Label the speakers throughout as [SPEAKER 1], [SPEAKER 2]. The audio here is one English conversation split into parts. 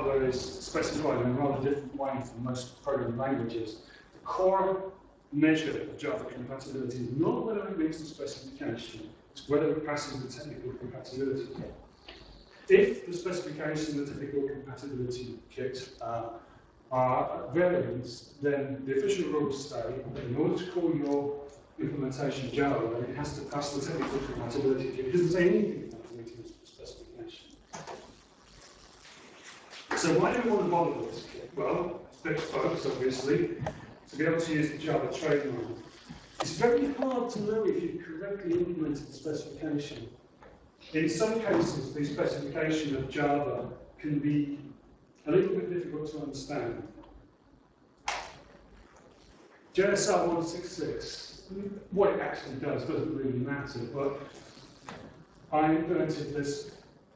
[SPEAKER 1] hardware is specified in a rather different way from most programming languages. The core measure of Java compatibility is not whether it meets the specification, it's whether it passes the technical compatibility kit. If the specification and the technical compatibility kit are variants, then the official rules say that in order to call your implementation Java, then it has to pass the technical compatibility kit. It doesn't say anything about meeting the specification. So why do we want to bother with this kit? Well, it's fixed focus, obviously, to be able to use the Java trademark. It's very hard to know if you've correctly implemented the specification. In some cases, the specification of Java can be a little bit difficult to understand. JSR 166, what it actually does doesn't really matter, but I implemented this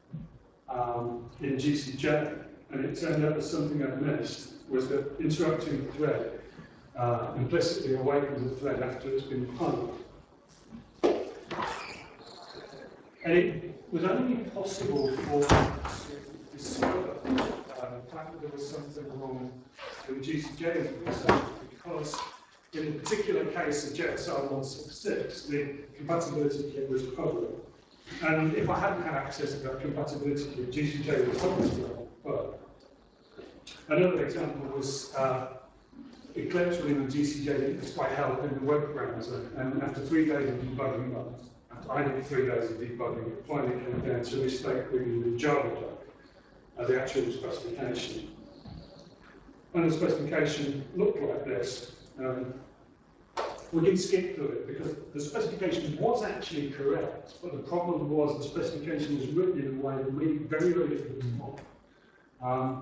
[SPEAKER 1] in GCJ, and it turned out that something I'd missed was that interrupting the thread implicitly awakens the thread after it's been pumped. And it was only possible for to discover the fact that there was something wrong with GCJ implementation, because in the particular case of JSR 166, the compatibility kit was public. And if I hadn't had access to that compatibility kit, GCJ would obviously have a bug. Another example was Eclipse within the GCJ despite help in the web browser, and after 3 days of debugging, after I did 3 days of debugging, it finally came down to a mistake within the Java doc, the actual specification. And the specification looked like this. We can skip through it because the specification was actually correct, but the problem was the specification was written in a way that made it very, very difficult to model.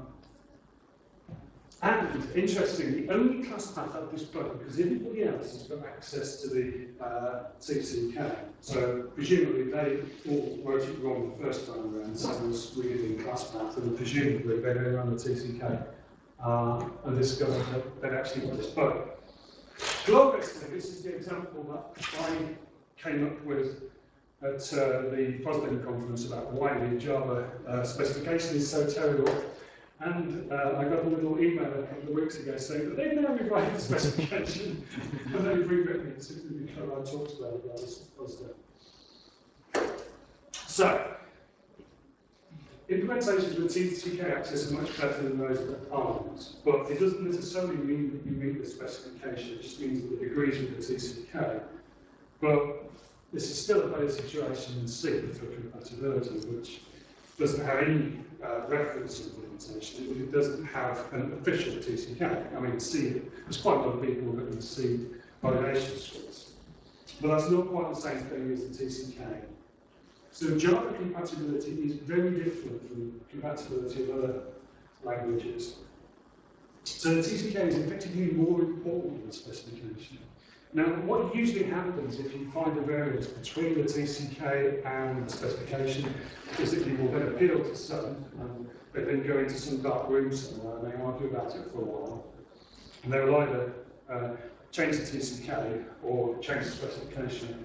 [SPEAKER 1] And interestingly, only ClassPath had this bug because everybody else has got access to the TCK. So presumably they all wrote it wrong the first time around, so it was read in ClassPath, and presumably they then ran the TCK and discovered that they'd actually got this bug. Globally, this is the example that I came up with at the FOSDEM conference about why the Java specification is so terrible. And I got a little email a couple of weeks ago saying that they've now rewritten the specification and they've rewritten it simply because I talked about it at FOSDEM. So, implementations with TCK access are much better than those that aren't, but it doesn't necessarily mean that you meet the specification, it just means that it agrees with the TCK. But this is still a better situation than C for compatibility, which doesn't have any reference implementation, it doesn't have an official TCK. I mean, C, there's quite a lot of people that can C validation scripts, but that's not quite the same thing as the TCK. So Java compatibility is very different from compatibility of other languages. So the TCK is effectively more important than the specification. Now, what usually happens if you find a variance between the TCK and the specification is that you will then appeal to some, but then go into some dark room somewhere and they argue about it for a while. And they will either change the TCK or change the specification.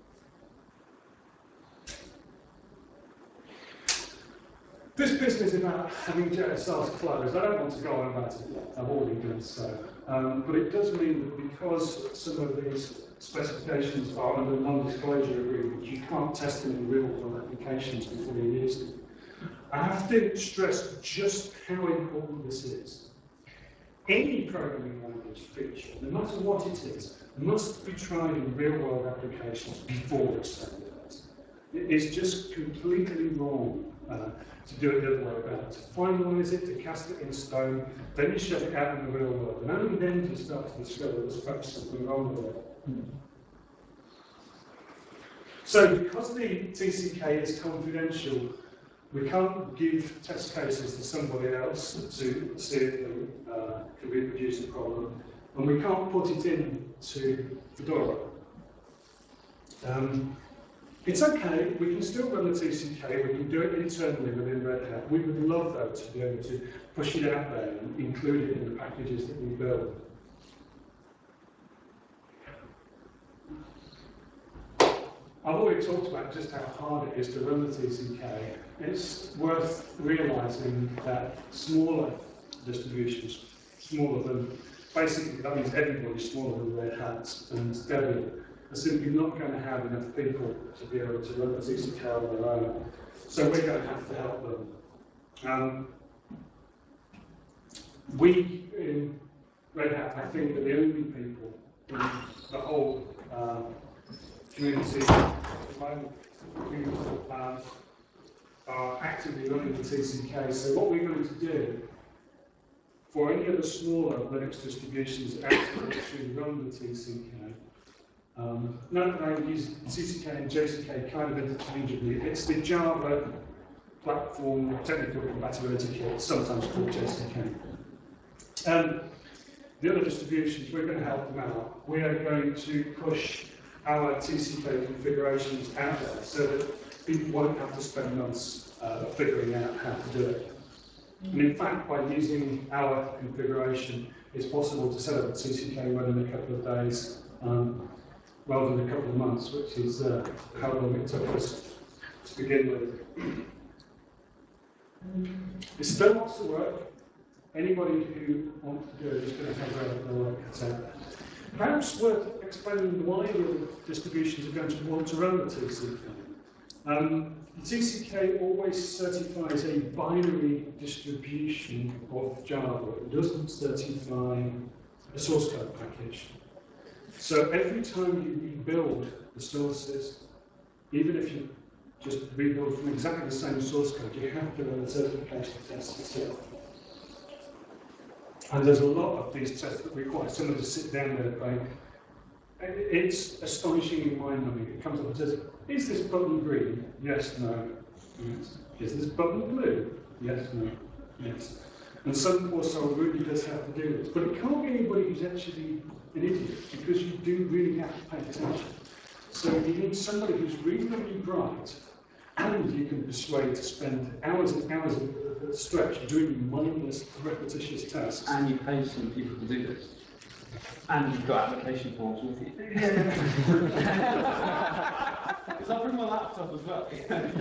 [SPEAKER 1] This business about having JSRs closed, I don't want to go on about it yet, I've already done so. But it does mean that because some of these specifications are under non-disclosure agreements, you can't test them in real-world applications before you use them. I have to stress just how important this is. Any programming language feature, no matter what it is, must be tried in real-world applications before it's standardized. It is just completely wrong to do it the other way about. To finalise it, to cast it in stone, then you shove it out in the real world, and only then do you start to discover there's perhaps something wrong with it. So, because the TCK is confidential, we can't give test cases to somebody else to see if they can reproduce a problem, and we can't put it into Fedora. It's okay, we can still run the TCK, we can do it internally within Red Hat. We would love, though, to be able to push it out there and include it in the packages that we build. I've already talked about just how hard it is to run the TCK. It's worth realising that smaller distributions, smaller than, basically that means everybody's smaller than Red Hat and Debian, are simply not going to have enough people to be able to run the TCK on their own. So we're going to have to help them. We in Red Hat, I think, are the only people in the whole community are actively running the TCK. So what we're going to do for any of the smaller Linux distributions actively to run the TCK, note that I use CCK and JCK kind of interchangeably. It's the Java platform technical compatibility kit, sometimes called JCK. The other distributions, we're going to help them out. We are going to push our TCK configurations out there so that people won't have to spend months figuring out how to do it. And in fact, by using our configuration, it's possible to set up a TCK run in a couple of days rather than a couple of months, which is how long it took us to begin with. It still wants to work. Anybody who wants to do it is going to have their work cut out. Perhaps worth explaining why the distributions are going to want to run the TCK. The TCK always certifies a binary distribution of Java. It doesn't certify a source code package. So every time you rebuild the sources, even if you just rebuild from exactly the same source code, you have to run a certification test yourself. And there's a lot of these tests that require someone to sit down there and think. It's astonishingly mind-numbing. It comes up and says, is this button green? Yes, no. Yes. Is this button blue? Yes, no. Yes. And some poor soul really does have to do this. But it can't be anybody who's actually an idiot, because you do really have to pay attention. So you need somebody who's reasonably bright, and you can persuade to spend hours and hours at a stretch doing mindless, repetitious tasks.
[SPEAKER 2] And you pay some people to do this. And you've got application forms with you. Because I bring my laptop as well.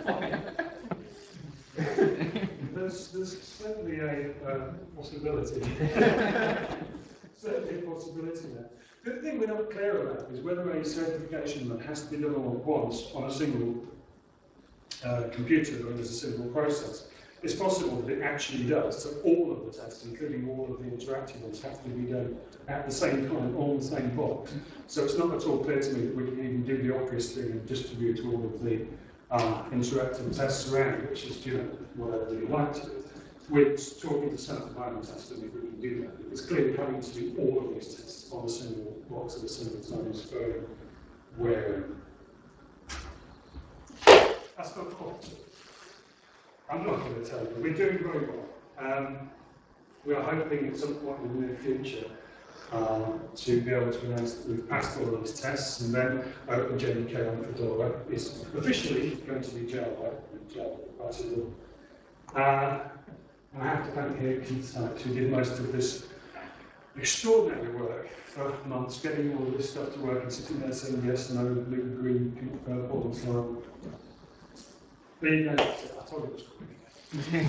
[SPEAKER 1] There's certainly a possibility. Certainly a possibility there. The thing we're not clear about is whether a certification that has to be done all at once on a single computer or as a single process. It's possible that it actually does, so all of the tests, including all of the interactive ones, have to be done at the same time on the same box. So it's not at all clear to me that we can even do the obvious thing and distribute all of the interactive tests around, which is, you know, whatever you like to. We're talking to some at the moment as to if we can do that. It's clearly having to do all of these tests on a single box at a single time is very wearing. That's not quite true. I'm not going to tell you. We're doing very well. We are hoping at some point in the near future to be able to announce that we've passed all of these tests, and then OpenJDK on Fedora is officially going to be Java compatible. And I have to thank here Keith Sykes, who did most of this extraordinary work for months, getting all of this stuff to work and sitting there saying yes, no, blue, green, pink, purple, and so on. There you go. I told you it was quick.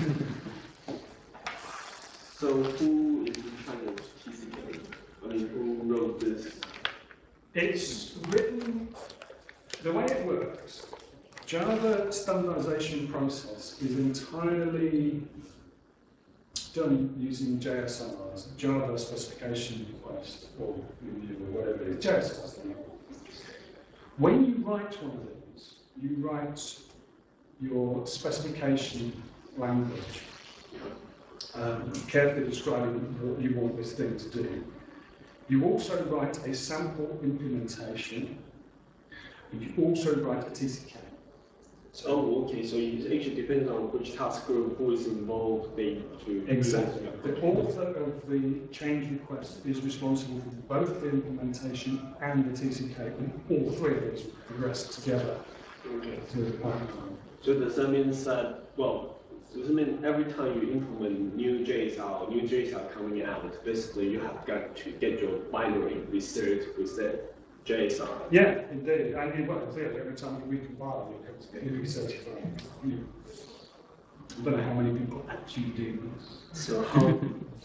[SPEAKER 3] So who is in charge of TCK? I mean, who wrote this?
[SPEAKER 1] It's written, the way it works, Java standardization process is entirely done using JSRs, Java specification request, or whatever it is, JSRs. When you write one of these, you write your specification language, carefully describing what you want this thing to do. You also write a sample implementation, and you also write a TCK.
[SPEAKER 3] Oh, okay. So it actually depends on which task group, who is involved.
[SPEAKER 1] Exactly. The author of the change request is responsible for both the implementation and the TCK, and all three of these progress together.
[SPEAKER 3] Okay.
[SPEAKER 1] To the pipeline.
[SPEAKER 3] So does that mean that, well, does it mean every time you implement new JSR coming out, basically you have got to get your binary reset JSR.
[SPEAKER 1] Yeah, indeed. And you well, every time we compile, it can be certified. Yeah. I don't know how many people actually do this.
[SPEAKER 3] So how?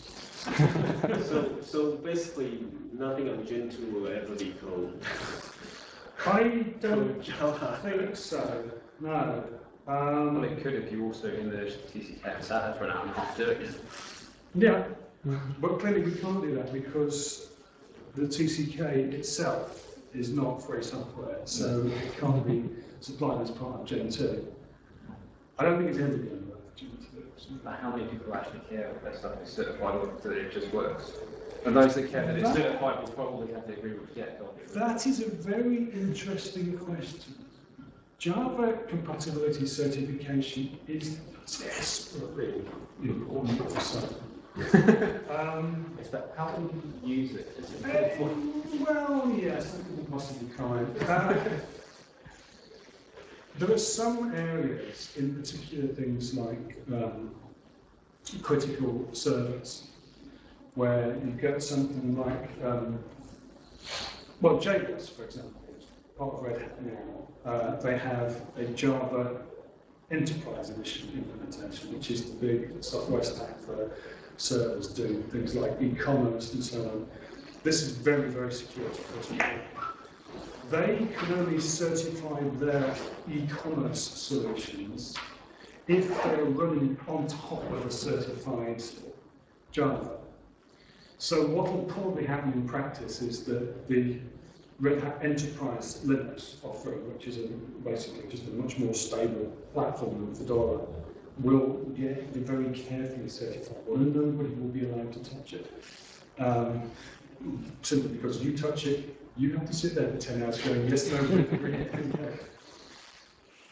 [SPEAKER 3] so basically, nothing on Gen 2 will ever be code.
[SPEAKER 1] I don't
[SPEAKER 3] Java.
[SPEAKER 1] think so. No.
[SPEAKER 2] Well, it could if you also in the TCK sat for an hour and a half doing it.
[SPEAKER 1] Yeah, but clearly we can't do that because the TCK itself is not free software, so it can't be supplied as part of Gen 2. I don't think it's ever going to work for Gen 2.
[SPEAKER 2] But how many people actually care if their stuff is certified or that it just works? And those that care that it's certified will probably have the agreement to get it.
[SPEAKER 1] That is a very interesting question. Java compatibility certification is desperately important also.
[SPEAKER 2] It's that how can you use it?
[SPEAKER 1] Well, yes, I think possibly kind. There are some areas, in particular things like critical servers, where you get something like, well, JBoss, for example, part of Red Hat now, they have a Java Enterprise Edition implementation, which is the big software stack for servers doing things like e-commerce and so on. This is very, very secure. They can only certify their e-commerce solutions if they're running on top of a certified Java. So what will probably happen in practice is that the Red Hat Enterprise Linux offering, which is basically just a much more stable platform than Fedora, will be very carefully certified, and nobody will be allowed to touch it. Simply because you touch it, you have to sit there for 10 hours going, yes, no,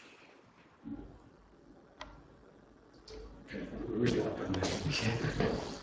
[SPEAKER 1] okay, we're really up on this.